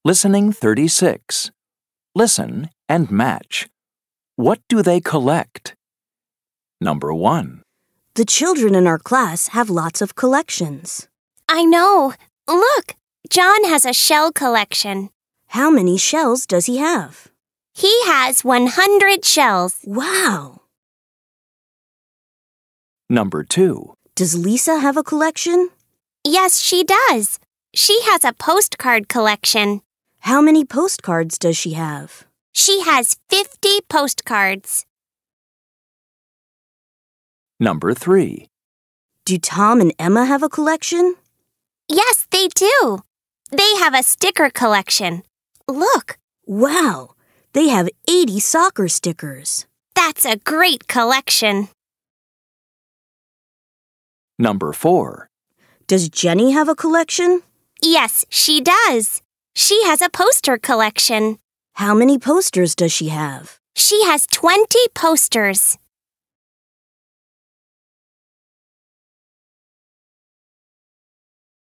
Listening 36. Listen and match. What do they collect? Number 1. The children in our class have lots of collections. I know. Look, John has a shell collection. How many shells does he have? He has 100 shells. Wow! Number 2. Does Lisa have a collection? Yes, she does. She has a postcard collection. How many postcards does she have? She has 50 postcards. Number 3. Do Tom and Emma have a collection? Yes, they do. They have a sticker collection. Look, Wow! They have 80 soccer stickers. that's a great collection. Number 4. Does Jenny have a collection? Yes, she does. She has a poster collection. How many posters does she have? She has 20 posters.